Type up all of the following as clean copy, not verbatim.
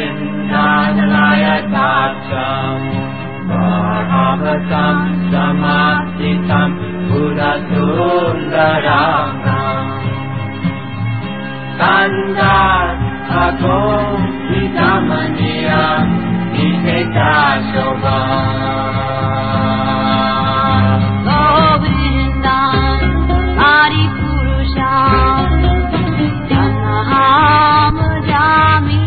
Govindanalaya Tattam Bhagavatam Samasitam Buddhasundaram Tandat Agom Vidamaniyam Niketa Shobham Govindam Adi Purusham Tamaham Jami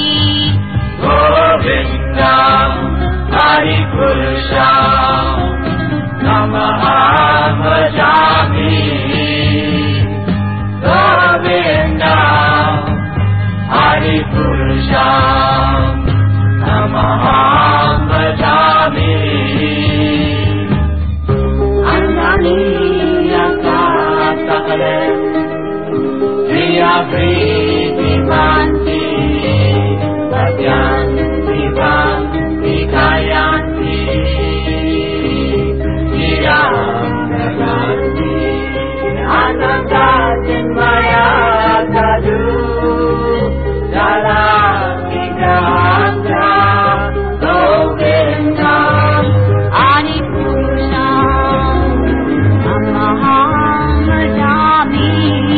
Govindam Adi Purusham Tamaham Jami Govindam Adi Purusham Tamaham Jami Ananiyakasakale Priya Priti Manti Satyanti Bhakti Kayanti Niramanti Ananda Chinmaya Sadhu Jalaki Gandra Govindam Adi Purusham Tamaham Jami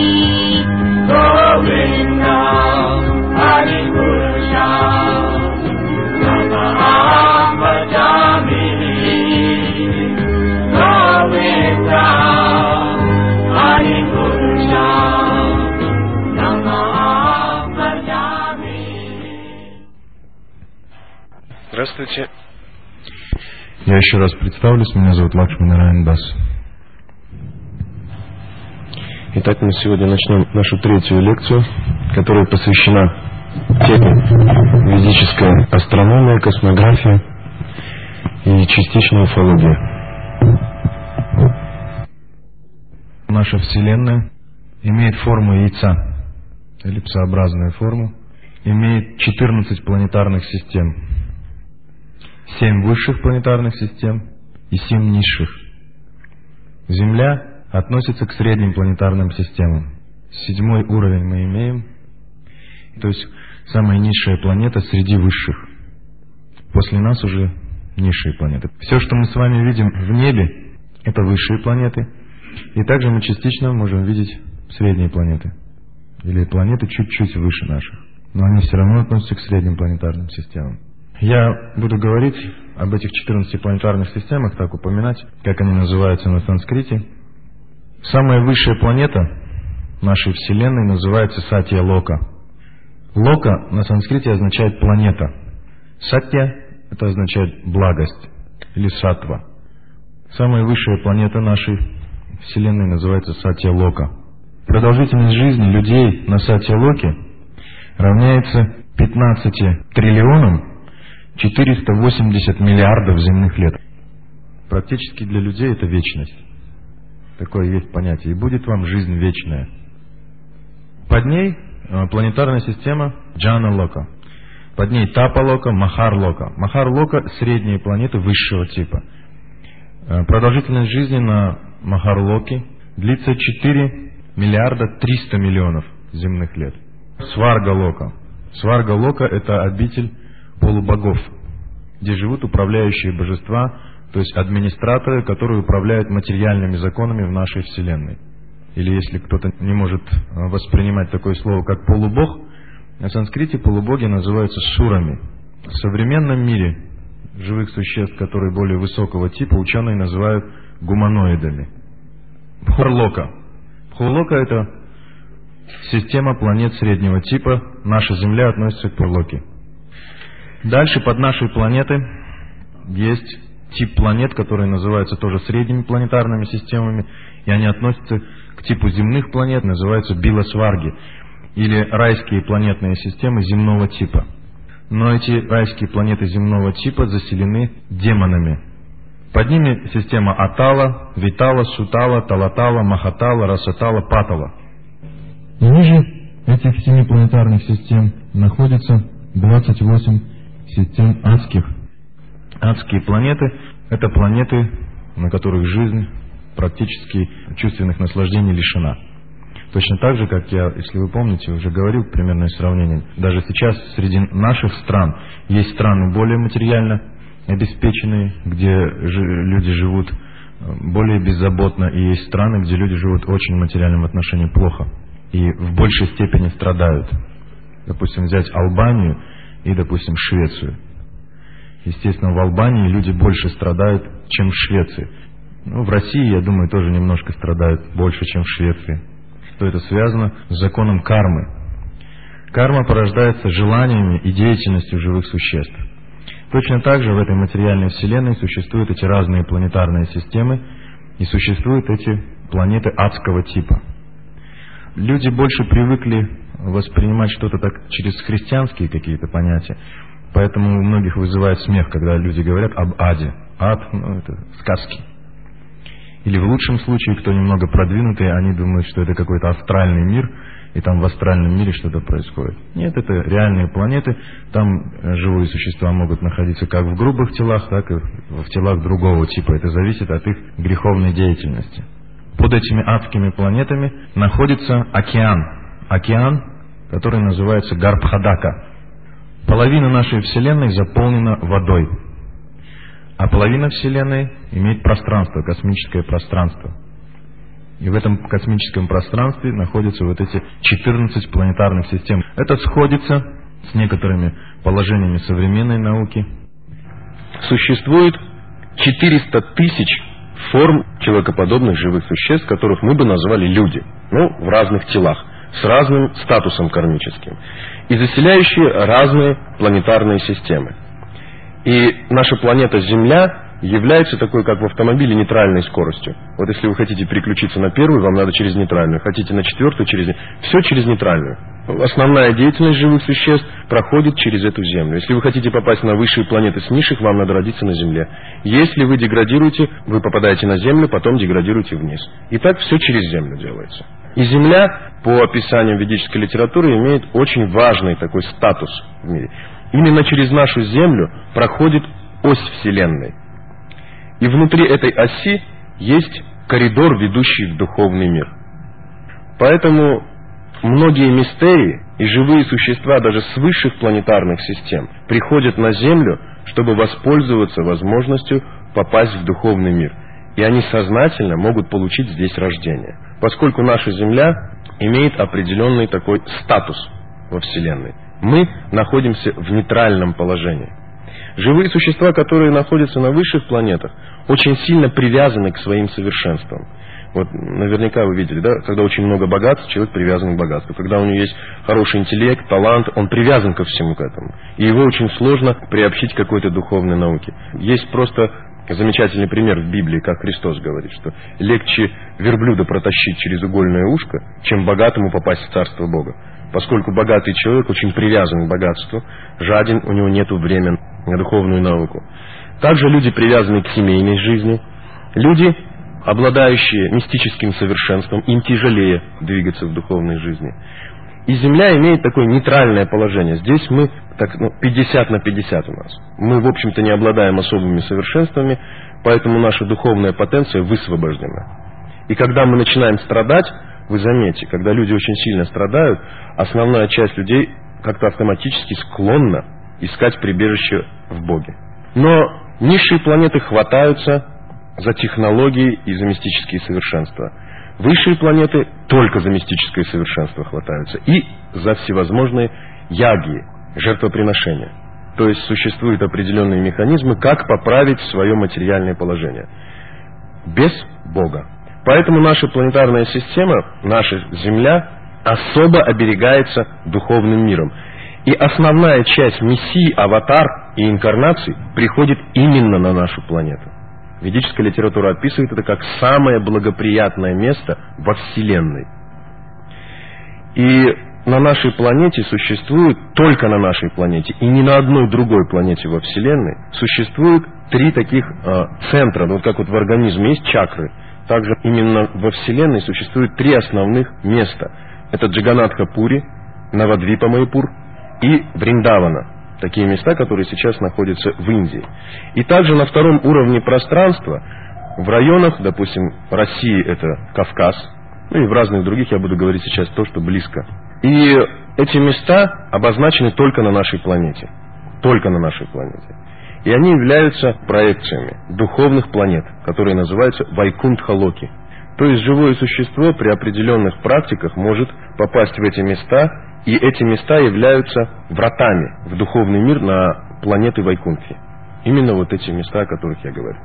Govindam Adi Purusham Tamaham Jami Govindam Adi Purusham Tamaham Jami. Здравствуйте. Я еще раз представлюсь, меня зовут Лакшминараян Дас. Итак, мы сегодня начнем нашу третью лекцию, которая посвящена теме ведическая астрономия, космография и частично уфология. Наша Вселенная имеет форму яйца, эллипсообразную форму, имеет 14 планетарных систем, 7 высших планетарных систем и 7 низших. Земля относится к средним планетарным системам. 7-й уровень мы имеем, то есть самая низшая планета среди высших. После нас уже низшие планеты. Все, что мы с вами видим в небе, это высшие планеты. И также мы частично можем видеть средние планеты. Или планеты чуть-чуть выше наших. Но они все равно относятся к средним планетарным системам. Я буду говорить об этих 14 планетарных системах, так упоминать, как они называются на санскрите. Самая высшая планета нашей Вселенной называется Сатья Лока. Лока на санскрите означает планета. Сатья — это означает благость или саттва. Самая высшая планета нашей Вселенной называется Сатья Лока. Продолжительность жизни людей на Сатья Локе равняется 15 триллионам 480 миллиардов земных лет. Практически для людей это вечность. Такое есть понятие. И будет вам жизнь вечная. Под ней планетарная система Джана Лока. Под ней Тапа Лока, Махар Лока. Махар Лока — средние планеты высшего типа. Продолжительность жизни на Махар Локе длится 4 миллиарда 300 миллионов земных лет. Сварга Лока. Сварга Лока — это обитель полубогов, где живут управляющие божества, то есть администраторы, которые управляют материальными законами в нашей Вселенной. Или если кто-то не может воспринимать такое слово, как полубог, на санскрите полубоги называются сурами. В современном мире живых существ, которые более высокого типа, ученые называют гуманоидами. Бхурлока. Бхурлока — это система планет среднего типа. Наша Земля относится к Бхурлоке. Дальше под нашей планетой есть тип планет, которые называются тоже средними планетарными системами, и они относятся к типу земных планет, называются билосварги, или райские планетные системы земного типа. Но эти райские планеты земного типа заселены демонами. Под ними система Атала, Витала, Сутала, Талатала, Махатала, Расатала, Патала. И ниже этих 7 планетарных систем находится 28 систем адских. Адские планеты — это планеты, на которых жизнь практически чувственных наслаждений лишена. Точно так же, как я, если вы помните, уже говорил примерное сравнение, даже сейчас среди наших стран есть страны более материально обеспеченные, где люди живут более беззаботно, и есть страны, где люди живут очень в материальном отношении плохо и в большей степени страдают. Допустим, взять Албанию и, допустим, Швецию. Естественно, в Албании люди больше страдают, чем в Швеции. В России, я думаю, тоже немножко страдают больше, чем в Швеции. Что это связано с законом кармы. Карма порождается желаниями и деятельностью живых существ. Точно так же в этой материальной вселенной существуют эти разные планетарные системы, и существуют эти планеты адского типа. Люди больше привыкли воспринимать что-то так через христианские какие-то понятия, поэтому у многих вызывает смех, когда люди говорят об аде. Ад, это сказки. Или в лучшем случае, кто немного продвинутый, они думают, что это какой-то астральный мир, и там в астральном мире что-то происходит. Нет, это реальные планеты, там живые существа могут находиться как в грубых телах, так и в телах другого типа. Это зависит от их греховной деятельности. Под этими адскими планетами находится океан. Океан, который называется Гарбхадака. Половина нашей Вселенной заполнена водой, а половина Вселенной имеет пространство, космическое пространство. И в этом космическом пространстве находятся вот эти 14 планетарных систем. Это сходится с некоторыми положениями современной науки. Существует 400 тысяч форм человекоподобных живых существ, которых мы бы назвали люди, в разных телах, с разным статусом кармическим, и заселяющие разные планетарные системы. И наша планета Земля является такой, как в автомобиле, нейтральной скоростью. Вот если вы хотите переключиться на первую, вам надо через нейтральную, хотите на четвертую, все через нейтральную. Основная деятельность живых существ проходит через эту Землю. Если вы хотите попасть на высшие планеты с низших, вам надо родиться на Земле. Если вы деградируете, вы попадаете на Землю, потом деградируете вниз. И так все через Землю делается. И Земля, по описаниям ведической литературы, имеет очень важный такой статус в мире. Именно через нашу Землю проходит ось Вселенной. И внутри этой оси есть коридор, ведущий в духовный мир. Поэтому многие мистерии и живые существа даже с высших планетарных систем приходят на Землю, чтобы воспользоваться возможностью попасть в духовный мир. И они сознательно могут получить здесь рождение. Поскольку наша Земля имеет определенный такой статус во Вселенной. Мы находимся в нейтральном положении. Живые существа, которые находятся на высших планетах, очень сильно привязаны к своим совершенствам. Вот наверняка вы видели, да, когда очень много богатств, человек привязан к богатству. Когда у него есть хороший интеллект, талант, он привязан ко всему к этому. И его очень сложно приобщить к какой-то духовной науке. Есть просто замечательный пример в Библии, как Христос говорит, что легче верблюда протащить через угольное ушко, чем богатому попасть в Царство Бога. Поскольку богатый человек очень привязан к богатству, жаден, у него нет времени на духовную науку. Также люди, привязанные к семейной жизни, люди, обладающие мистическим совершенством, им тяжелее двигаться в духовной жизни. И Земля имеет такое нейтральное положение. Здесь мы 50 на 50 у нас. Мы, в общем-то, не обладаем особыми совершенствами, поэтому наша духовная потенция высвобождена. И когда мы начинаем страдать, вы заметите, когда люди очень сильно страдают, основная часть людей как-то автоматически склонна искать прибежище в Боге. Но низшие планеты хватаются за технологии и за мистические совершенства. Высшие планеты только за мистическое совершенство хватаются. И за всевозможные ягги, жертвоприношения. То есть существуют определенные механизмы, как поправить свое материальное положение. Без Бога. Поэтому наша планетарная система, наша Земля, особо оберегается духовным миром. И основная часть мессий, аватар и инкарнаций приходит именно на нашу планету. Ведическая литература описывает это как самое благоприятное место во Вселенной. И на нашей планете существует, только на нашей планете, и ни на одной другой планете во Вселенной, существует 3 таких центра, вот как вот в организме есть чакры. Также именно во Вселенной существует 3 основных места. Это Джаганатха-Пури, Навадвипа-Майпур и Вриндавана. Такие места, которые сейчас находятся в Индии. И также на 2-м уровне пространства, в районах, допустим, России это Кавказ, Ну и в разных других я буду говорить сейчас то, что близко. И эти места обозначены только на нашей планете. Только на нашей планете. И они являются проекциями духовных планет, которые называются Вайкунтха-локи. То есть живое существо при определенных практиках может попасть в эти места, и эти места являются вратами в духовный мир на планеты Вайкунтхи. Именно вот эти места, о которых я говорю.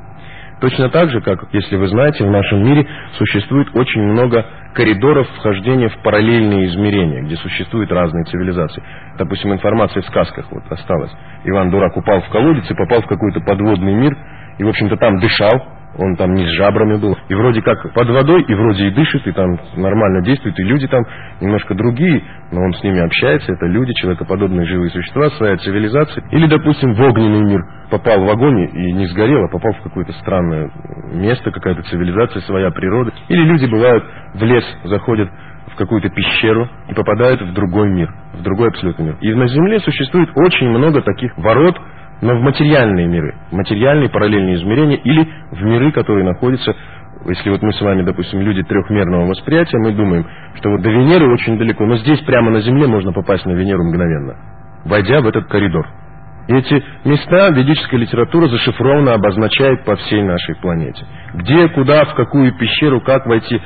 Точно так же, как, если вы знаете, в нашем мире существует очень много коридоров вхождения в параллельные измерения, где существуют разные цивилизации. Допустим, информация в сказках вот осталась. Иван Дурак упал в колодец и попал в какой-то подводный мир, и, в общем-то, там дышал. Он там не с жабрами был. И вроде как под водой, и вроде и дышит, и там нормально действует, и люди там немножко другие, но он с ними общается, это люди, человекоподобные живые существа, своя цивилизация. Или, допустим, в огненный мир попал в огонь и не сгорел, а попал в какое-то странное место, какая-то цивилизация, своя природа. Или люди, бывают, в лес заходят в какую-то пещеру и попадают в другой мир, в другой абсолютный мир. И на Земле существует очень много таких ворот, но в материальные миры, в материальные параллельные измерения или в миры, которые находятся, если вот мы с вами, допустим, люди трехмерного восприятия, мы думаем, что вот до Венеры очень далеко, но здесь прямо на Земле можно попасть на Венеру мгновенно, войдя в этот коридор. И эти места ведическая литература зашифрованно обозначает по всей нашей планете. Где, куда, в какую пещеру, как войти.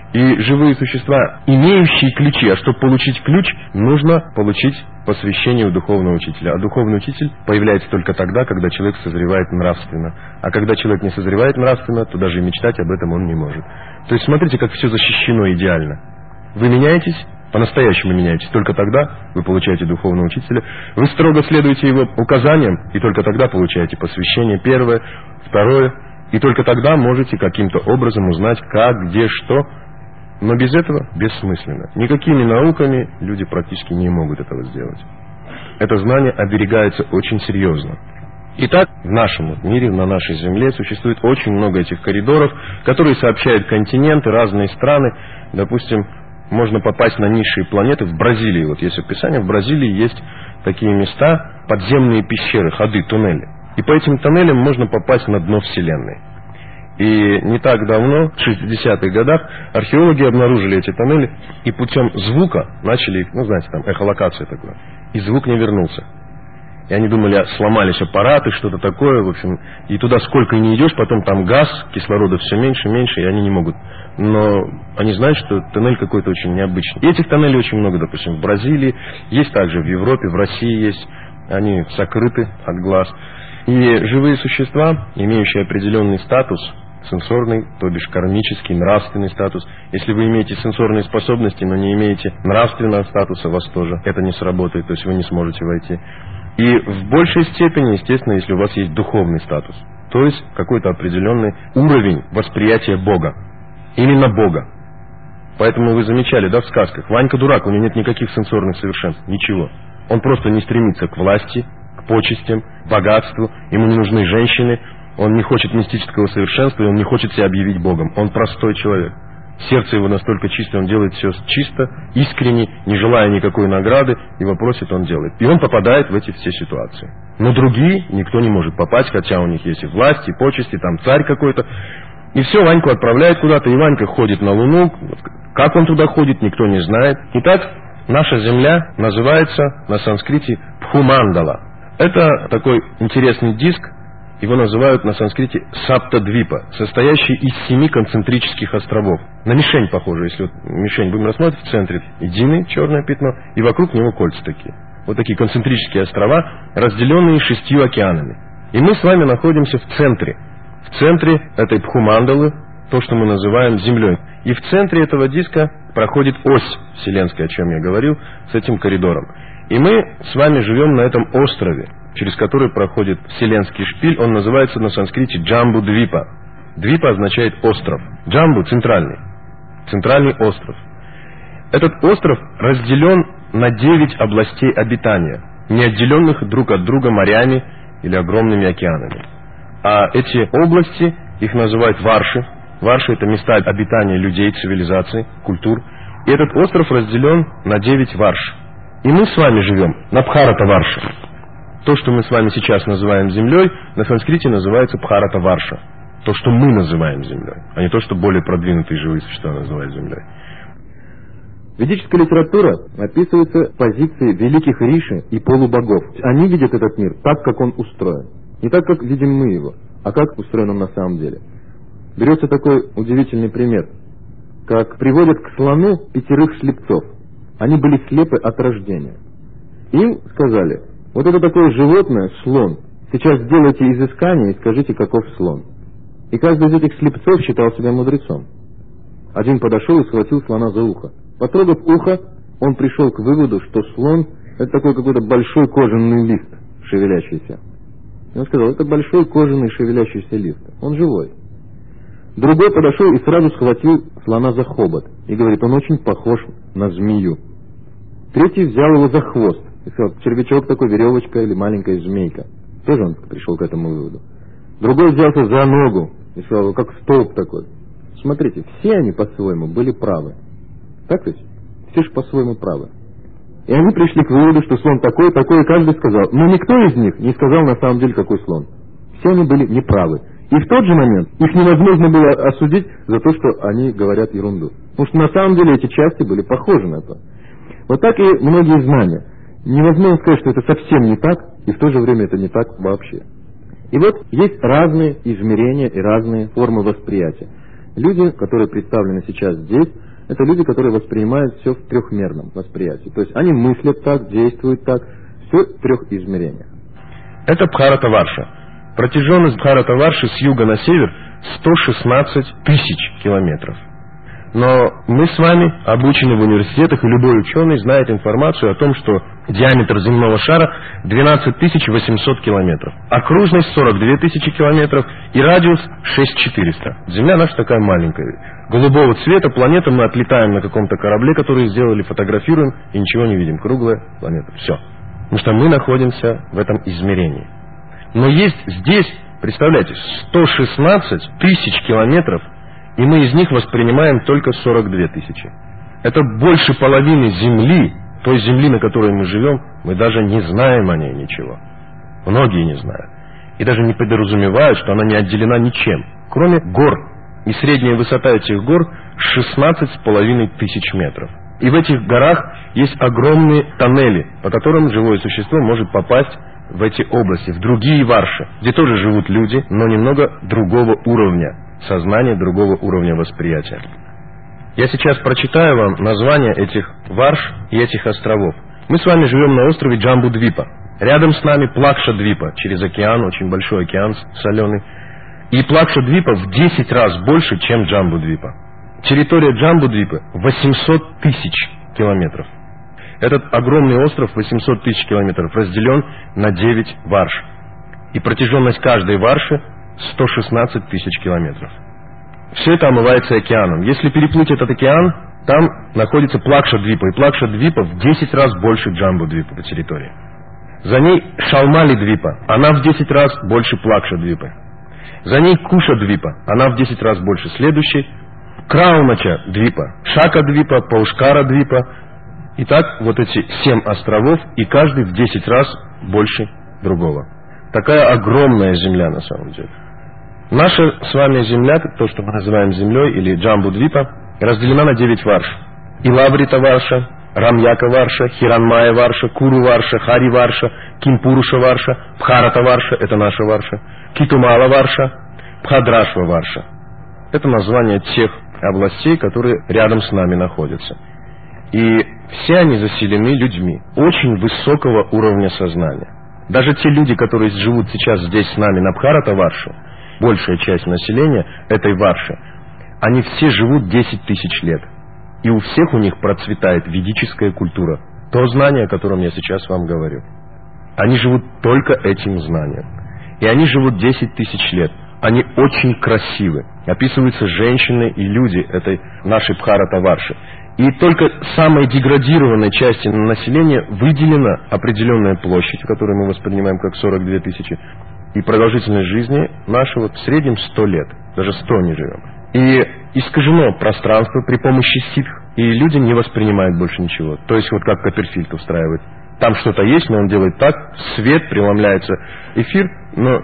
И живые существа, имеющие ключи, а чтобы получить ключ, нужно получить посвящение у духовного учителя. А духовный учитель появляется только тогда, когда человек созревает нравственно. А когда человек не созревает нравственно, то даже и мечтать об этом он не может. То есть смотрите, как все защищено идеально. Вы меняетесь, по-настоящему меняетесь, только тогда вы получаете духовного учителя. Вы строго следуете его указаниям, и только тогда получаете посвящение первое, второе. И только тогда можете каким-то образом узнать, как, где, что. Но без этого бессмысленно. Никакими науками люди практически не могут этого сделать. Это знание оберегается очень серьезно. Итак, в нашем мире, на нашей Земле существует очень много этих коридоров, которые сообщают континенты, разные страны. Допустим, можно попасть на низшие планеты в Бразилии. Вот есть описание, в Бразилии есть такие места, подземные пещеры, ходы, туннели. И по этим туннелям можно попасть на дно Вселенной. И не так давно, в 60-х годах, археологи обнаружили эти тоннели и путем звука начали их, ну знаете, там эхолокация такое. И звук не вернулся. И они думали, сломались аппараты, что-то такое, в общем. И туда сколько ни идешь, потом там газ, кислорода все меньше, меньше, и они не могут. Но они знают, что тоннель какой-то очень необычный. И этих тоннелей очень много, допустим, в Бразилии, есть также в Европе, в России есть. Они сокрыты от глаз. И живые существа, имеющие определенный статус, сенсорный, то бишь кармический, нравственный статус. Если вы имеете сенсорные способности, но не имеете нравственного статуса, у вас тоже это не сработает, то есть вы не сможете войти. И в большей степени, естественно, если у вас есть духовный статус, то есть какой-то определенный уровень восприятия Бога. Именно Бога. Поэтому вы замечали, да, в сказках, Ванька дурак, у него нет никаких сенсорных совершенств, ничего. Он просто не стремится к власти, к почестям, к богатству, ему не нужны женщины, он не хочет мистического совершенства, и он не хочет себя объявить Богом. Он простой человек. Сердце его настолько чистое, он делает все чисто, искренне, не желая никакой награды, его просит, он делает. И он попадает в эти все ситуации. Но другие никто не может попасть, хотя у них есть и власть, и почести, там царь какой-то. И все, Ваньку отправляют куда-то, и Ванька ходит на Луну. Как он туда ходит, никто не знает. Итак, наша Земля называется на санскрите Бхумандала. Это такой интересный диск, его называют на санскрите Саптадвипа, состоящий из 7 концентрических островов. На мишень похоже, если вот мишень будем рассматривать, в центре единое черное пятно, и вокруг него кольца такие. Вот такие концентрические острова, разделенные 6 океанами. И мы с вами находимся в центре этой Бхумандалы, то, что мы называем Землей. И в центре этого диска проходит ось вселенская, о чем я говорил, с этим коридором. И мы с вами живем на этом острове, через который проходит вселенский шпиль. Он называется на санскрите Джамбу-двипа. Двипа означает остров. Джамбу — центральный остров. Этот остров разделен на 9 областей обитания, не отделенных друг от друга морями или огромными океанами. А эти области, их называют варши. Варши — это места обитания людей, цивилизаций, культур. И этот остров разделен на 9 варш. И мы с вами живем на Бхарата-варше. То, что мы с вами сейчас называем Землей, на санскрите называется Бхарата-варша. то, что мы называем Землей, а не то, что более продвинутые живые существа называют Землей. Ведическая литература описывается позиции великих риши и полубогов. Они видят этот мир так, как он устроен. Не так, как видим мы его, а как устроен он на самом деле. Берется такой удивительный пример, как приводят к слону 5 слепцов. Они были слепы от рождения. Им сказали: вот это такое животное, слон, сейчас сделайте изыскание и скажите, каков слон. И каждый из этих слепцов считал себя мудрецом. Один подошел и схватил слона за ухо. Потрогав ухо, он пришел к выводу, что слон — это такой какой-то большой кожаный лист, шевелящийся. И он сказал: это большой кожаный шевелящийся лист, он живой. Другой подошел и сразу схватил слона за хобот и говорит: он очень похож на змею. Третий взял его за хвост и сказал: червячок такой, веревочка или маленькая змейка. Тоже он пришел к этому выводу. Другой взялся за ногу и сказал: как столб такой. Смотрите, все они по-своему были правы. Так ведь? Все же по-своему правы. И они пришли к выводу, что слон такой, такой, и каждый сказал. Но никто из них не сказал на самом деле, какой слон. Все они были неправы. И в тот же момент их невозможно было осудить за то, что они говорят ерунду. Потому что на самом деле эти части были похожи на то. Вот так и многие знания. Невозможно сказать, что это совсем не так, и в то же время это не так вообще. И вот есть разные измерения и разные формы восприятия. Люди, которые представлены сейчас здесь, это люди, которые воспринимают все в трехмерном восприятии. То есть они мыслят так, действуют так, все в 3 измерениях. Это Бхаратаварша. Протяженность Бхаратаварши с юга на север 116 тысяч километров. Но мы с вами обучены в университетах, и любой ученый знает информацию о том, что диаметр земного шара 12 800 километров, окружность 42 тысячи километров и радиус 6400. Земля наша такая маленькая. Голубого цвета планета, мы отлетаем на каком-то корабле, который сделали, фотографируем и ничего не видим. Круглая планета. Все. Потому что мы находимся в этом измерении. Но есть здесь, представляете, 116 тысяч километров, и мы из них воспринимаем только 42 тысячи. Это больше половины Земли, той Земли, на которой мы живем, мы даже не знаем о ней ничего. Многие не знают. И даже не подразумевают, что она не отделена ничем, кроме гор. И средняя высота этих гор 16,5 тысяч метров. И в этих горах есть огромные тоннели, по которым живое существо может попасть в эти области, в другие варши, где тоже живут люди, но немного другого уровня сознания, другого уровня восприятия. Я сейчас прочитаю вам названия этих варш и этих островов. Мы с вами живем на острове Джамбудвипа. Рядом с нами Плакша-Двипа, через океан, очень большой океан соленый. И Плакша-Двипа в 10 раз больше, чем Джамбудвипа. Территория Джамбудвипа 800 тысяч километров. Этот огромный остров 800 тысяч километров разделен на 9 варш. И протяженность каждой варши 116 тысяч километров. Все это омывается океаном. Если переплыть этот океан, там находится Плакша-Двипа. И Плакша-Двипа в 10 раз больше Джамбудвипа по территории. За ней Шалмали-Двипа. Она в 10 раз больше Плакша-Двипы. За ней Куша-Двипа. Она в 10 раз больше следующей. Краунача-Двипа. Шака-Двипа, Паушкара-Двипа. Итак, вот эти 7 островов, и каждый в 10 раз больше другого. Такая огромная земля на самом деле. Наша с вами земля, то, что мы называем землей, или Джамбудвипа, разделена на 9 варш. Илаврита-варша, Рамьяка-варша, Хиранмая-варша, Куру-варша, Хари-варша, Кимпуруша-варша, Бхарата-варша, это наша варша, Китумала-варша, Бхадрашва-варша. Это название тех областей, которые рядом с нами находятся. И все они заселены людьми очень высокого уровня сознания. Даже те люди, которые живут сейчас здесь с нами на Бхарата-варше, большая часть населения этой варши, они все живут 10 тысяч лет. И у всех у них процветает ведическая культура. То знание, о котором я сейчас вам говорю. Они живут только этим знанием. И они живут 10 тысяч лет. Они очень красивы. Описываются женщины и люди этой нашей Бхарата-варши. И только самой деградированной части населения выделена определенная площадь, которую мы воспринимаем как 42 тысячи. И продолжительность жизни наша вот в среднем 100 лет. Даже 100 не живем. И искажено пространство при помощи ситх, и люди не воспринимают больше ничего. То есть вот как Копперфильд устраивает. Там что-то есть, но он делает так, свет, преломляется эфир, но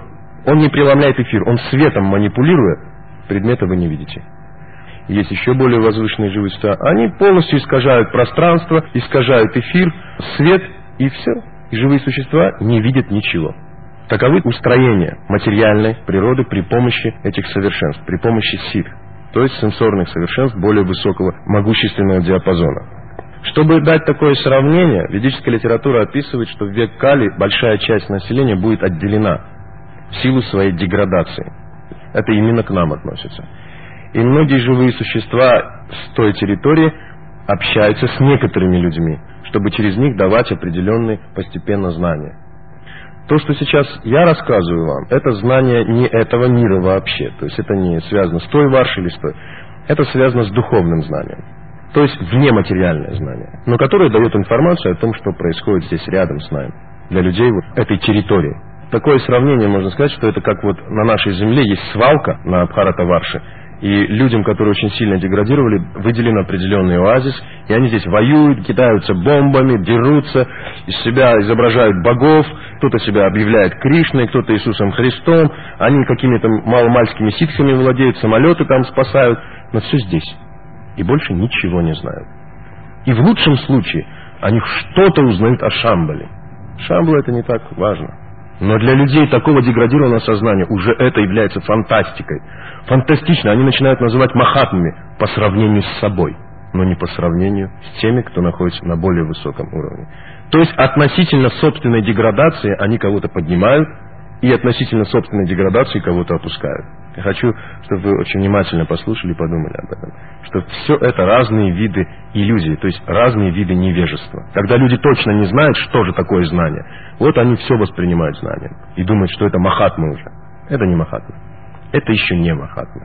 Он не преломляет эфир, он светом манипулируя, предмета вы не видите. Есть еще более возвышенные живые существа. Они полностью искажают пространство, искажают эфир, свет, и все. И живые существа не видят ничего. Таковы устроения материальной природы при помощи этих совершенств, при помощи ситх, то есть сенсорных совершенств более высокого могущественного диапазона. Чтобы дать такое сравнение, ведическая литература описывает, что в век Кали большая часть населения будет отделена в силу своей деградации. Это именно к нам относится. И многие живые существа с той территории общаются с некоторыми людьми, чтобы через них давать определенные постепенно знания. То, что сейчас я рассказываю вам, это знание не этого мира вообще. То есть это не связано с той варшей или с той. Это связано с духовным знанием. То есть внематериальное знание, но которое дает информацию о том, что происходит здесь рядом с нами, для людей вот этой территории. Такое сравнение можно сказать, что это как вот на нашей земле есть свалка на Абхарата-варше, и людям, которые очень сильно деградировали, выделен определенный оазис, и они здесь воюют, кидаются бомбами, дерутся, из себя изображают богов, кто-то себя объявляет Кришной, кто-то Иисусом Христом, они какими-то маломальскими ситхами владеют, самолеты там спасают, но все здесь. И больше ничего не знают. И в лучшем случае они что-то узнают о Шамбале. Шамбала это не так важно. Но для людей такого деградированного сознания уже это является фантастикой. Фантастично, они начинают называть махатмами по сравнению с собой, но не по сравнению с теми, кто находится на более высоком уровне. То есть относительно собственной деградации они кого-то поднимают, и относительно собственной деградации кого-то опускают. Я хочу, чтобы вы очень внимательно послушали и подумали об этом. Что все это разные виды иллюзий, то есть разные виды невежества. Когда люди точно не знают, что же такое знание, вот они все воспринимают знанием и думают, что это махатма уже. Это не махатма. Это еще не махатма.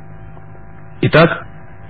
Итак,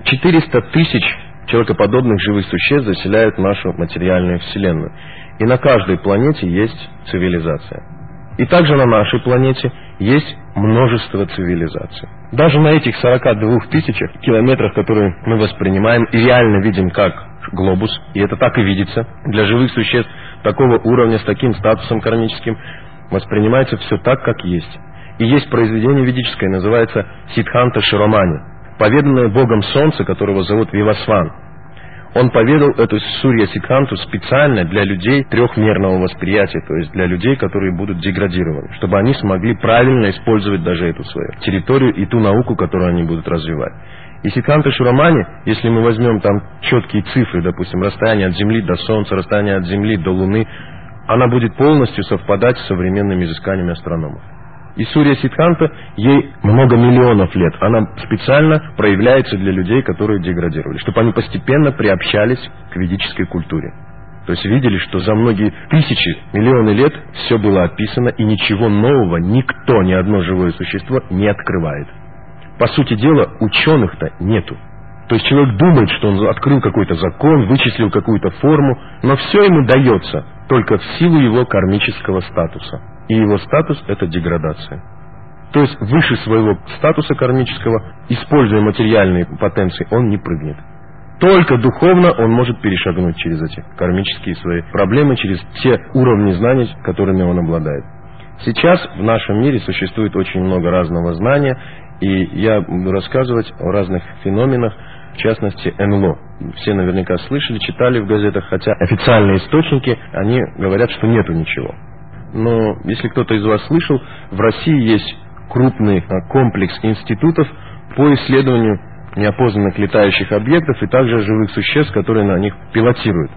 400 тысяч человекоподобных живых существ заселяют нашу материальную вселенную. И на каждой планете есть цивилизация. И также на нашей планете есть множество цивилизаций. Даже на этих 42 тысячах километрах, которые мы воспринимаем и реально видим как глобус, и это так и видится, для живых существ такого уровня, с таким статусом кармическим, воспринимается все так, как есть. И есть произведение ведическое, называется Сиддханта Широмани, поведанное богом солнца, которого зовут Вивасван. Он поведал эту Сурья Сиддханту специально для людей трехмерного восприятия, то есть для людей, которые будут деградированы, чтобы они смогли правильно использовать даже эту свою территорию и ту науку, которую они будут развивать. И Сиддханта Широмани, если мы возьмем там четкие цифры, допустим, расстояние от Земли до Солнца, расстояние от Земли до Луны, она будет полностью совпадать с современными изысканиями астрономов. И Сурья Сиддханта, ей много миллионов лет. Она специально проявляется для людей, которые деградировали, чтобы они постепенно приобщались к ведической культуре. То есть видели, что за многие тысячи, миллионы лет все было описано, и ничего нового никто, ни одно живое существо не открывает. По сути дела, ученых-то нету. То есть человек думает, что он открыл какой-то закон, вычислил какую-то форму, но все ему дается только в силу его кармического статуса. И его статус – это деградация. То есть выше своего статуса кармического, используя материальные потенции, он не прыгнет. Только духовно он может перешагнуть через эти кармические свои проблемы, через те уровни знаний, которыми он обладает. Сейчас в нашем мире существует очень много разного знания, и я буду рассказывать о разных феноменах, в частности НЛО. Все наверняка слышали, читали в газетах, хотя официальные источники, они говорят, что нету ничего. Но если кто-то из вас слышал, в России есть крупный комплекс институтов по исследованию неопознанных летающих объектов и также живых существ, которые на них пилотируют.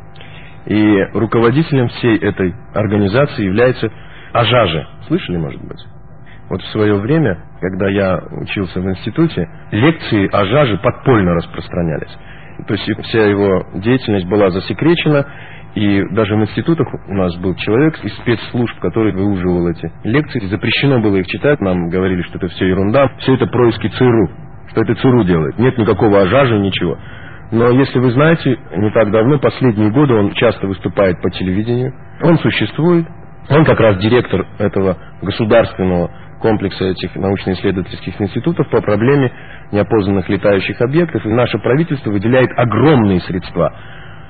И руководителем всей этой организации является Ажажи. Слышали, может быть? Вот в свое время, когда я учился в институте, лекции Ажажи подпольно распространялись. То есть вся его деятельность была засекречена, и даже в институтах у нас был человек из спецслужб, который выуживал эти лекции. Запрещено было их читать, нам говорили, что это все ерунда, все это происки ЦРУ, что это ЦРУ делает. Нет никакого Ажажи, ничего. Но если вы знаете, не так давно, последние годы он часто выступает по телевидению, он существует, он как раз директор этого государственного комплекса этих научно-исследовательских институтов по проблеме неопознанных летающих объектов, и наше правительство выделяет огромные средства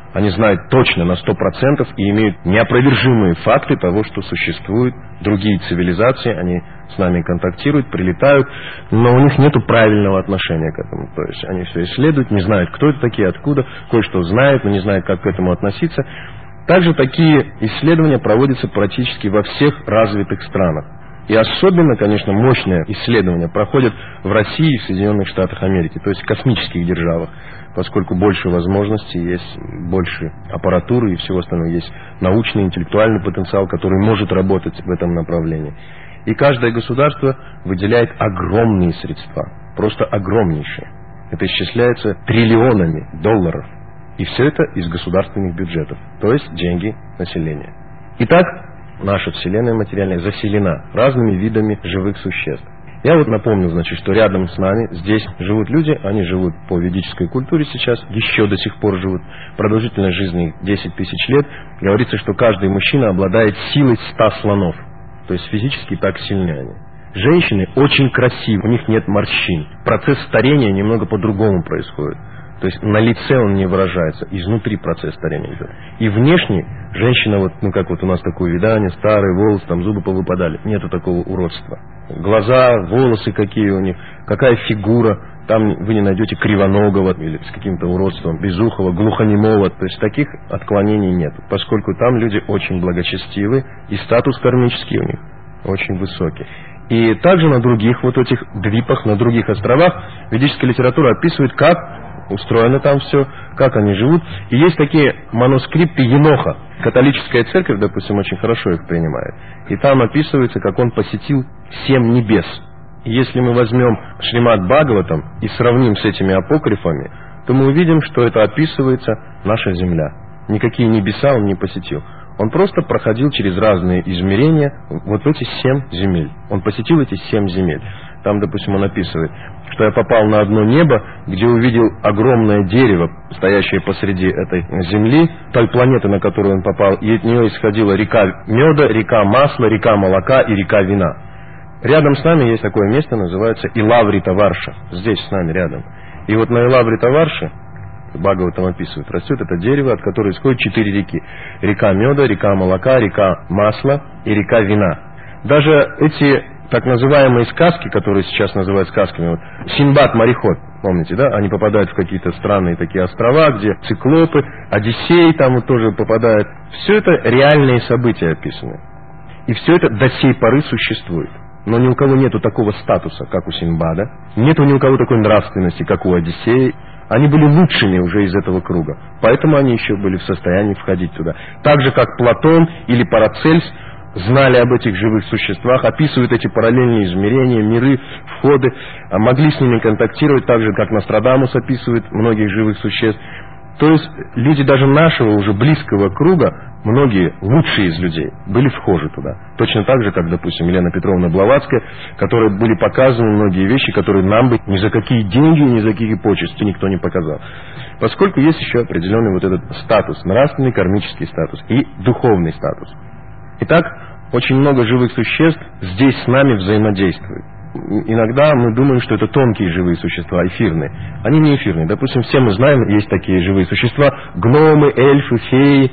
Они знают точно на 100% и имеют неопровержимые факты того, что существуют другие цивилизации, они с нами контактируют, прилетают, но у них нет правильного отношения к этому. То есть они все исследуют, не знают, кто это такие, откуда, кое-что знают, но не знают, как к этому относиться. Также такие исследования проводятся практически во всех развитых странах. И особенно, конечно, мощные исследования проходят в России и в Соединенных Штатах Америки, то есть в космических державах, поскольку больше возможностей, есть больше аппаратуры и всего остального, есть научный, интеллектуальный потенциал, который может работать в этом направлении. И каждое государство выделяет огромные средства, просто огромнейшие. Это исчисляется триллионами долларов. И все это из государственных бюджетов, то есть деньги населения. Итак, наша Вселенная материальная заселена разными видами живых существ. Я вот напомню, значит, что рядом с нами здесь живут люди, они живут по ведической культуре сейчас, еще до сих пор живут. Продолжительность жизни 10 тысяч лет. Говорится, что каждый мужчина обладает силой 100 слонов. То есть физически так сильны они. Женщины очень красивы, у них нет морщин. Процесс старения немного по-другому происходит. То есть на лице он не выражается, изнутри процесс старения идет. И внешне женщина, вот, ну как вот у нас такое видание, старые волосы, там зубы повыпадали, нету такого уродства. Глаза, волосы какие у них, какая фигура, там вы не найдете кривоногого или с каким-то уродством, безухого, глухонемого, то есть таких отклонений нет, поскольку там люди очень благочестивы и статус кармический у них очень высокий. И также на других вот этих двипах, на других островах ведическая литература описывает, как устроено там все, как они живут. И есть такие манускрипты Еноха. Католическая церковь, допустим, очень хорошо их принимает. И там описывается, как он посетил 7 небес. И если мы возьмем Шримад Бхагаватам и сравним с этими апокрифами, то мы увидим, что это описывается наша земля. Никакие небеса он не посетил. Он просто проходил через разные измерения вот в эти 7 земель. Он посетил эти 7 земель. Там, допустим, он описывает, что я попал на одно небо, где увидел огромное дерево, стоящее посреди этой земли, той планеты, на которую он попал, и от нее исходила река меда, река масла, река молока и река вина. Рядом с нами есть такое место, называется Илаврита-Варша. Здесь с нами рядом. И вот на Илаврита-Варше, Бхагаватам описывает, растет это дерево, от которого исходят 4 реки. Река меда, река молока, река масла и река вина. Даже эти так называемые сказки, которые сейчас называют сказками, вот, Синдбад-мореход, помните, да? Они попадают в какие-то странные такие острова, где циклопы, Одиссей там вот тоже попадает. Все это реальные события описаны. И все это до сей поры существует. Но ни у кого нету такого статуса, как у Синдбада. Нету ни у кого такой нравственности, как у Одиссея. Они были лучшими уже из этого круга. Поэтому они еще были в состоянии входить туда. Так же, как Платон или Парацельс знали об этих живых существах, описывают эти параллельные измерения, миры, входы, могли с ними контактировать, так же, как Нострадамус описывает многих живых существ. То есть люди даже нашего уже близкого круга, многие лучшие из людей, были вхожи туда. Точно так же, как, допустим, Елена Петровна Блаватская, которой были показаны многие вещи, которые нам бы ни за какие деньги, ни за какие почести никто не показал. Поскольку есть еще определенный вот этот статус, нравственный, кармический статус и духовный статус. Итак, очень много живых существ здесь с нами взаимодействуют. Иногда мы думаем, что это тонкие живые существа, эфирные. Они не эфирные. Допустим, все мы знаем, есть такие живые существа, гномы, эльфы, феи,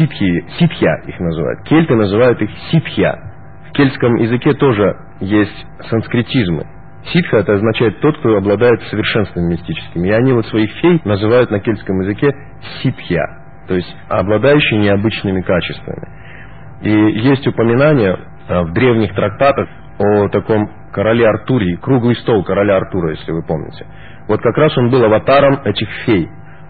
ситхья их называют. Кельты называют их ситхья. В кельтском языке тоже есть санскритизмы. Ситха — это означает тот, кто обладает совершенством мистическим. И они вот своих фей называют на кельтском языке ситхья, то есть обладающие необычными качествами. И есть упоминание в древних трактатах о таком короле Артуре, круглый стол короля Артура, если вы помните. Вот как раз он был аватаром этих фей.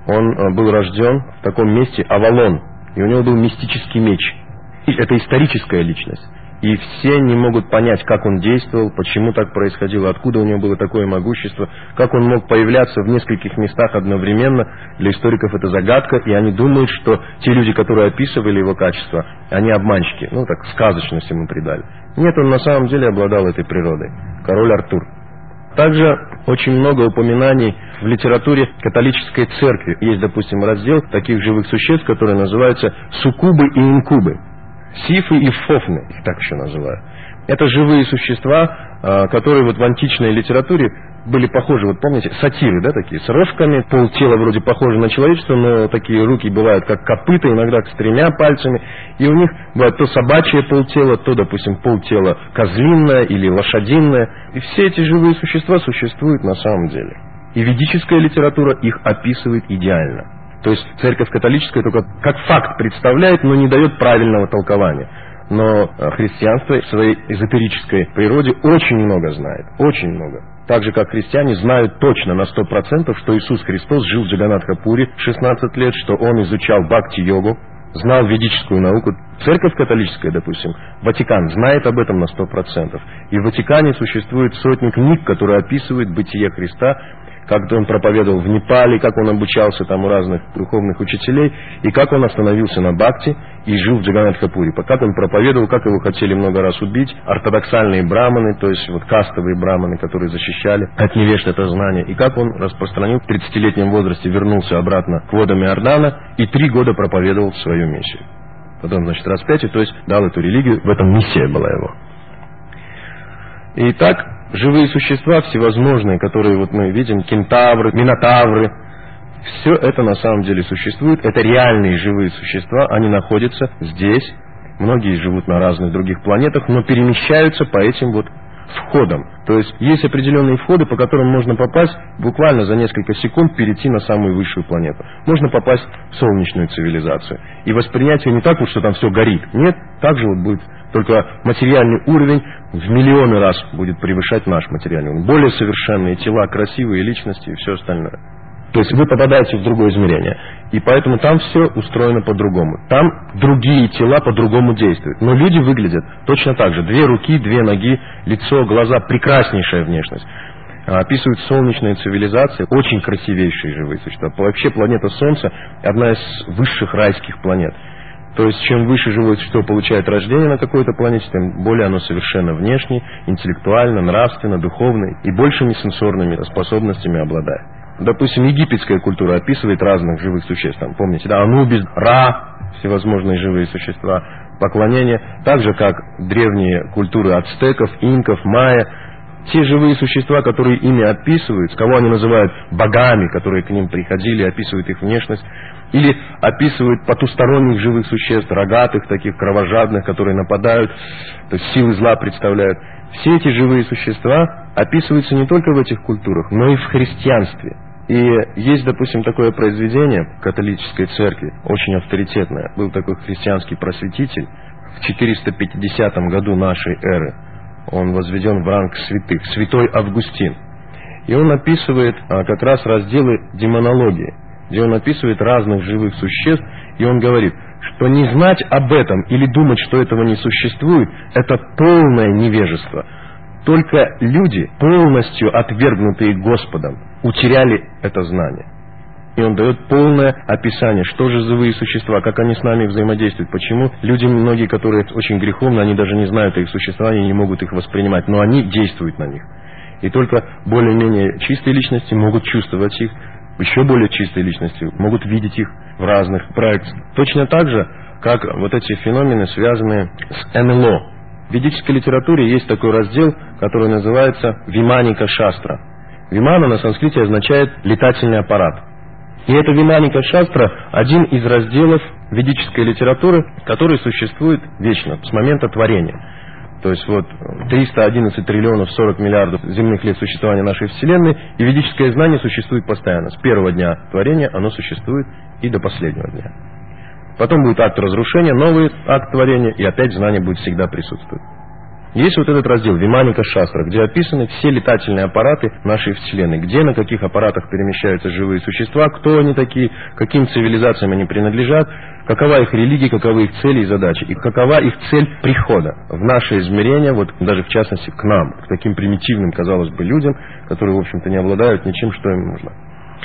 Он был рожден в таком месте Авалон, и у него был мистический меч. И это историческая личность. И все не могут понять, как он действовал, почему так происходило, откуда у него было такое могущество, как он мог появляться в нескольких местах одновременно. Для историков это загадка, и они думают, что те люди, которые описывали его качества, они обманщики, ну так, сказочность ему придали. Нет, он на самом деле обладал этой природой. Король Артур. Также очень много упоминаний в литературе католической церкви. Есть, допустим, раздел таких живых существ, которые называются суккубы и инкубы. Сифы и фофны, их так еще называют. Это живые существа, которые вот в античной литературе были похожи, вот помните, сатиры, да, такие, с рожками, полтела вроде похоже на человечество, но такие руки бывают как копыта, иногда с 3 пальцами, и у них бывает то собачье полтела, то, допустим, полтела козлиное или лошадиное, и все эти живые существа существуют на самом деле. И ведическая литература их описывает идеально. То есть церковь католическая только как факт представляет, но не дает правильного толкования. Но христианство в своей эзотерической природе очень много знает, очень много. Так же, как христиане знают точно на 100%, что Иисус Христос жил в Джаганнатха-Пури 16 лет, что Он изучал бхакти-йогу, знал ведическую науку. Церковь католическая, допустим, Ватикан знает об этом на 100%. И в Ватикане существует сотни книг, которые описывают бытие Христа, как он проповедовал в Непале, как он обучался там у разных духовных учителей, и как он остановился на бхакти и жил в Джаганнатха-Пури. Как он проповедовал, как его хотели много раз убить, ортодоксальные браманы, то есть вот кастовые браманы, которые защищали от невежд это знание, и как он распространил в 30-летнем возрасте, вернулся обратно к водам Иордана и 3 года проповедовал свою миссию. Потом, значит, распятие, то есть дал эту религию, в этом миссия была его. Итак, живые существа всевозможные, которые вот мы видим, кентавры, минотавры, все это на самом деле существует. Это реальные живые существа, они находятся здесь. Многие живут на разных других планетах, но перемещаются по этим вот входам. То есть есть определенные входы, по которым можно попасть буквально за несколько секунд, перейти на самую высшую планету. Можно попасть в солнечную цивилизацию. И воспринять ее не так, вот, что там все горит. Нет, так же вот будет. Только материальный уровень в миллионы раз будет превышать наш материальный уровень. Более совершенные тела, красивые личности и все остальное. То есть вы попадаете в другое измерение. И поэтому там все устроено по-другому. Там другие тела по-другому действуют. Но люди выглядят точно так же. 2 руки, 2 ноги, лицо, глаза. Прекраснейшая внешность. Описывают солнечные цивилизации. Очень красивейшие живые существа. Вообще планета Солнца одна из высших райских планет. То есть, чем выше живое существо получает рождение на какой-то планете, тем более оно совершенно внешне, интеллектуально, нравственно, духовно и большими сенсорными способностями обладает. Допустим, египетская культура описывает разных живых существ. Там, помните, да, Анубис, Ра, всевозможные живые существа, поклонение. Так же, как древние культуры ацтеков, инков, майя. Те живые существа, которые ими описывают, кого они называют богами, которые к ним приходили, описывают их внешность, или описывают потусторонних живых существ, рогатых, таких кровожадных, которые нападают, то есть силы зла представляют. Все эти живые существа описываются не только в этих культурах, но и в христианстве. И есть, допустим, такое произведение в католической церкви, очень авторитетное. Был такой христианский просветитель в 450 году нашей эры. Он возведен в ранг святых, святой Августин. И он описывает как раз разделы демонологии, где он описывает разных живых существ, и он говорит, что не знать об этом или думать, что этого не существует, это полное невежество. Только люди, полностью отвергнутые Господом, утеряли это знание. И он дает полное описание, что же живые существа, как они с нами взаимодействуют, почему люди, многие, которые очень греховны, они даже не знают о их существовании, не могут их воспринимать, но они действуют на них. И только более-менее чистые личности могут чувствовать их, еще более чистые личности могут видеть их в разных проектах. Точно так же, как вот эти феномены, связанные с НЛО. В ведической литературе есть такой раздел, который называется «Виманика Шастра». Вимана на санскрите означает «летательный аппарат». И это Виманика Шастра один из разделов ведической литературы, который существует вечно, с момента творения. То есть вот 311 триллионов 40 миллиардов земных лет существования нашей Вселенной, и ведическое знание существует постоянно. С первого дня творения оно существует и до последнего дня. Потом будет акт разрушения, новый акт творения, и опять знание будет всегда присутствовать. Есть вот этот раздел Виманика Шастра, где описаны все летательные аппараты нашей Вселенной, где на каких аппаратах перемещаются живые существа, кто они такие, каким цивилизациям они принадлежат, какова их религия, каковы их цели и задачи, и какова их цель прихода в наше измерение, вот даже в частности к нам, к таким примитивным, казалось бы, людям, которые, в общем-то, не обладают ничем, что им нужно.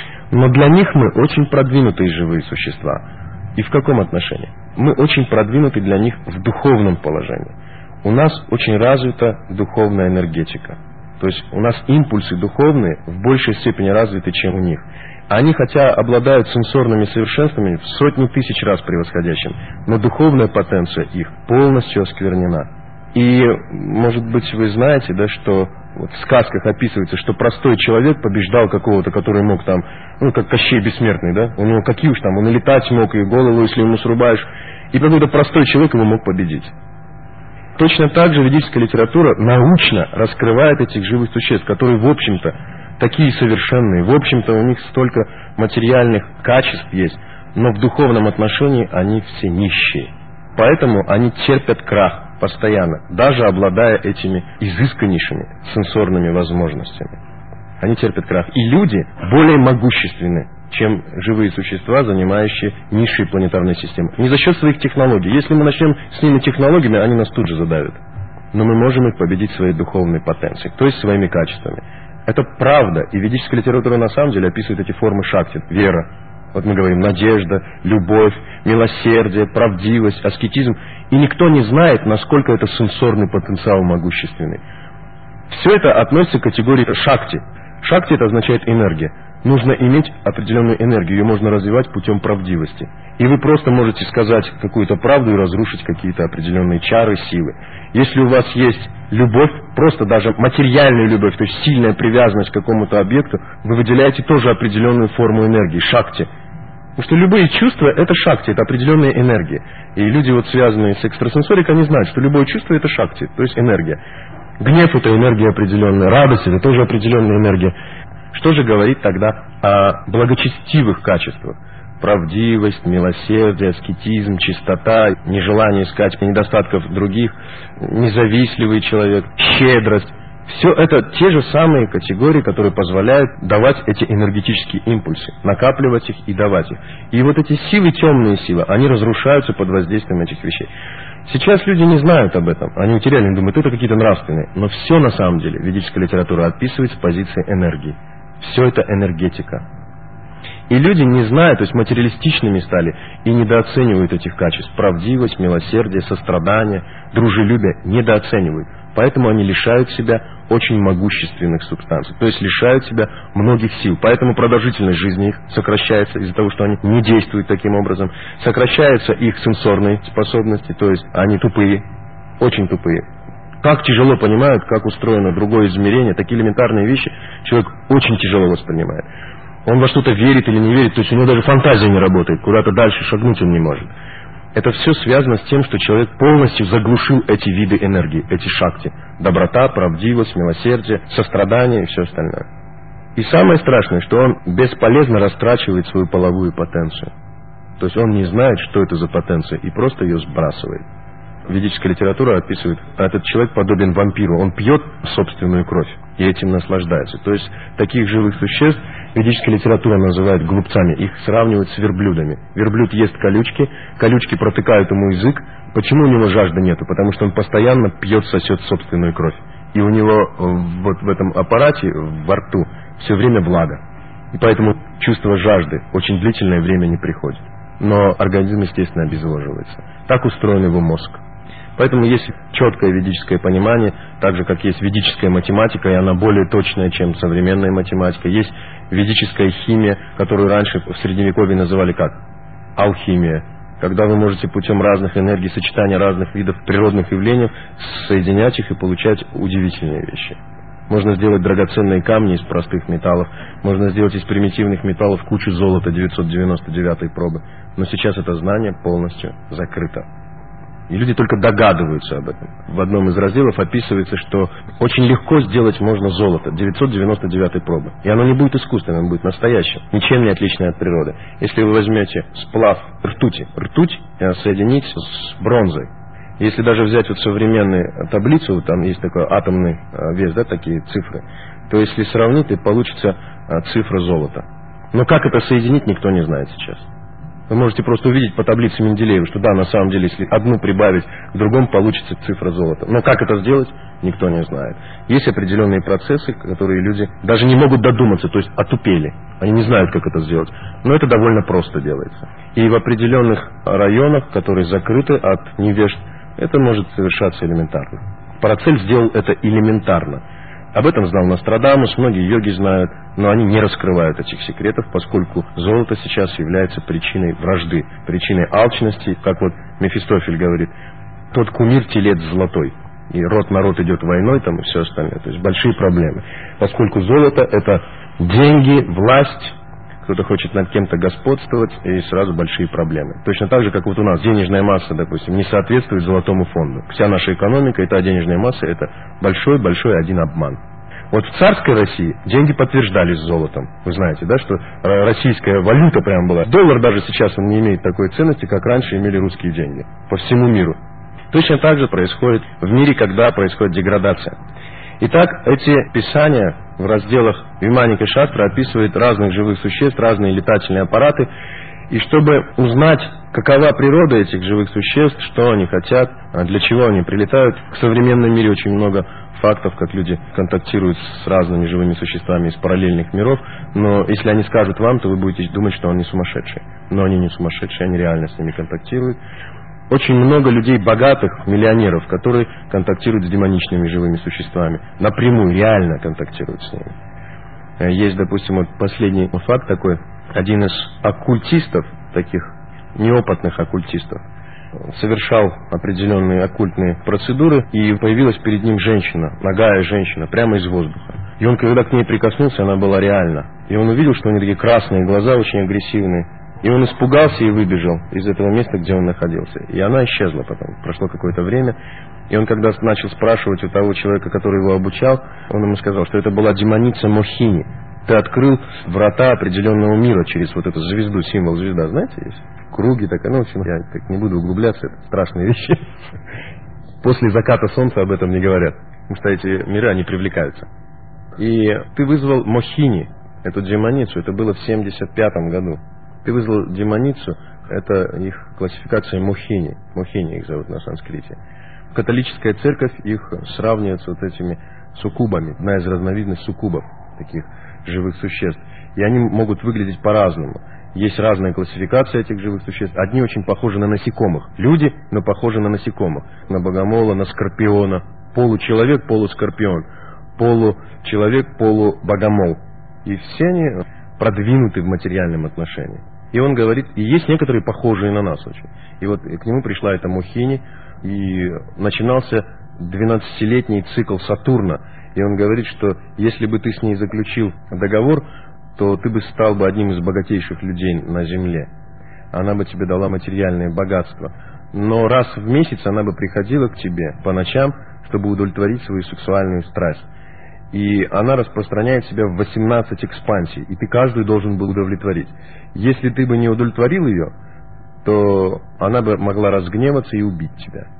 Но для них мы очень продвинутые живые существа. И в каком отношении? Мы очень продвинуты для них в духовном положении. У нас очень развита духовная энергетика. То есть у нас импульсы духовные в большей степени развиты, чем у них. Они, хотя обладают сенсорными совершенствами в сотни тысяч раз превосходящим, но духовная потенция их полностью осквернена. И, может быть, вы знаете, да, что вот в сказках описывается, что простой человек побеждал какого-то, который мог там, ну, как Кощей Бессмертный, да? У него какие уж там, он и летать мог, и голову, если ему срубаешь, и какой-то простой человек его мог победить. Точно так же ведическая литература научно раскрывает этих живых существ, которые, в общем-то, такие совершенные, в общем-то, у них столько материальных качеств есть, но в духовном отношении они все нищие. Поэтому они терпят крах постоянно, даже обладая этими изысканнейшими сенсорными возможностями. Они терпят крах. И люди более могущественны, чем живые существа, занимающие низшие планетарные системы. Не за счет своих технологий. Если мы начнем с ними технологиями, они нас тут же задавят. Но мы можем их победить своей духовной потенцией, то есть своими качествами. Это правда. И ведическая литература на самом деле описывает эти формы шакти. Вера. Вот мы говорим надежда, любовь, милосердие, правдивость, аскетизм. И никто не знает, насколько это сенсорный потенциал могущественный. Все это относится к категории шакти. Шакти это означает энергия. Нужно иметь определенную энергию, ее можно развивать путем правдивости. И вы просто можете сказать какую-то правду и разрушить какие-то определенные чары, силы. Если у вас есть любовь, просто даже материальная любовь, то есть сильная привязанность к какому-то объекту, вы выделяете тоже определенную форму энергии, шакти. Потому что любые чувства это шакти, это определенная энергия. И люди, вот связанные с экстрасенсорикой, они знают, что любое чувство это шакти, то есть энергия. Гнев это энергия определенная, радость это тоже определенная энергия. Что же говорит тогда о благочестивых качествах? Правдивость, милосердие, аскетизм, чистота, нежелание искать недостатков других, независтливый человек, щедрость. Все это те же самые категории, которые позволяют давать эти энергетические импульсы, накапливать их и давать их. И вот эти силы, темные силы, они разрушаются под воздействием этих вещей. Сейчас люди не знают об этом, они утеряли, они думают, это какие-то нравственные. Но все на самом деле ведическая литература описывает с позиции энергии. Все это энергетика. И люди не знают, то есть материалистичными стали и недооценивают этих качеств. Правдивость, милосердие, сострадание, дружелюбие недооценивают. Поэтому они лишают себя очень могущественных субстанций. То есть лишают себя многих сил. Поэтому продолжительность жизни их сокращается из-за того, что они не действуют таким образом. Сокращаются их сенсорные способности, то есть они тупые, очень тупые. Как тяжело понимают, как устроено другое измерение, такие элементарные вещи человек очень тяжело воспринимает. Он во что-то верит или не верит, то есть у него даже фантазия не работает, куда-то дальше шагнуть он не может. Это все связано с тем, что человек полностью заглушил эти виды энергии, эти шакти. Доброта, правдивость, милосердие, сострадание и все остальное. И самое страшное, что он бесполезно растрачивает свою половую потенцию. То есть он не знает, что это за потенция, и просто ее сбрасывает. Ведическая литература описывает, этот человек подобен вампиру, он пьет собственную кровь и этим наслаждается. То есть таких живых существ ведическая литература называет глупцами, их сравнивают с верблюдами. Верблюд ест колючки, колючки протыкают ему язык. Почему у него жажды нету? Потому что он постоянно пьет, сосет собственную кровь. И у него вот в этом аппарате, во рту, все время влага. И поэтому чувство жажды очень длительное время не приходит. Но организм, естественно, обезвоживается. Так устроен его мозг. Поэтому есть четкое ведическое понимание, так же, как есть ведическая математика, и она более точная, чем современная математика. Есть ведическая химия, которую раньше в Средневековье называли как? Алхимия. Когда вы можете путем разных энергий, сочетания разных видов природных явлений, соединять их и получать удивительные вещи. Можно сделать драгоценные камни из простых металлов, можно сделать из примитивных металлов кучу золота 999 пробы. Но сейчас это знание полностью закрыто. И люди только догадываются об этом. В одном из разделов описывается, что очень легко сделать можно золото 999 пробы. И оно не будет искусственным, оно будет настоящим, ничем не отличное от природы. Если вы возьмете сплав ртуть соединить с бронзой. Если даже взять вот современную таблицу, там есть такой атомный вес, да, такие цифры, то если сравнить, то получится цифра золота. Но как это соединить, никто не знает сейчас. Вы можете просто увидеть по таблице Менделеева, что да, на самом деле, если одну прибавить к другому, получится цифра золота. Но как это сделать, никто не знает. Есть определенные процессы, которые люди даже не могут додуматься, то есть отупели. Они не знают, как это сделать. Но это довольно просто делается. И в определенных районах, которые закрыты от невежд, это может совершаться элементарно. Парацель сделал это элементарно. Об этом знал Нострадамус, многие йоги знают, но они не раскрывают этих секретов, поскольку золото сейчас является причиной вражды, причиной алчности, как вот Мефистофель говорит, тот кумир телец золотой. и род на род идет войной там и все остальное. То есть большие проблемы. Поскольку золото — это деньги, власть, кто-то хочет над кем-то господствовать, и сразу большие проблемы. Точно так же, как вот у нас денежная масса, допустим, не соответствует золотому фонду. Вся наша экономика и та денежная масса — это большой-большой один обман. Вот в царской России деньги подтверждались золотом. Вы знаете, да, что российская валюта прям была. Доллар даже сейчас он не имеет такой ценности, как раньше имели русские деньги по всему миру. Точно так же происходит в мире, когда происходит деградация. Итак, эти писания в разделах Виманика Шастра описывают разных живых существ, разные летательные аппараты. И чтобы узнать, какова природа этих живых существ, что они хотят, для чего они прилетают, в современном мире очень много фактов, как люди контактируют с разными живыми существами из параллельных миров. Но если они скажут вам, то вы будете думать, что они сумасшедшие. Но они не сумасшедшие, они реально с ними контактируют. Очень много людей богатых, миллионеров, которые контактируют с демоничными живыми существами. Напрямую, реально контактируют с ними. Есть, допустим, вот последний факт такой. Один из оккультистов, таких неопытных оккультистов, совершал определенные оккультные процедуры, и появилась перед ним женщина, нагая женщина, прямо из воздуха. И он, когда к ней прикоснулся, она была реальна. И он увидел, что у нее такие красные глаза, очень агрессивные. И он испугался и выбежал из этого места, где он находился. И она исчезла потом. Прошло какое-то время. И он, когда начал спрашивать у того человека, который его обучал, он ему сказал, что это была демоница Мохини. Ты открыл врата определенного мира через вот эту звезду, символ звезда, знаете, есть? Круги, такая, ну, в общем, я так не буду углубляться, это страшные вещи. После заката солнца об этом не говорят, потому что эти миры, они привлекаются. И ты вызвал Мохини, эту демоницу, это было в 75-м году. Ты вызвал демоницу, это их классификация Мохини. Мохини их зовут на санскрите. Католическая церковь их сравнивает с вот этими суккубами, одна из разновидностей суккубов, таких живых существ. И они могут выглядеть по-разному. Есть разная классификация этих живых существ. Одни очень похожи на насекомых. Люди, но похожи на насекомых. На богомола, на скорпиона. Получеловек, полускорпион. Получеловек, полубогомол. И все они продвинуты в материальном отношении. И он говорит, и есть некоторые похожие на нас очень. И вот к нему пришла эта Мохини, и начинался 12-летний цикл Сатурна. И он говорит, что если бы ты с ней заключил договор, то ты бы стал бы одним из богатейших людей на Земле. Она бы тебе дала материальное богатство. Но раз в месяц она бы приходила к тебе по ночам, чтобы удовлетворить свою сексуальную страсть. И она распространяет себя в 18 экспансий, и ты каждую должен был удовлетворить. Если ты бы не удовлетворил ее, то она бы могла разгневаться и убить тебя.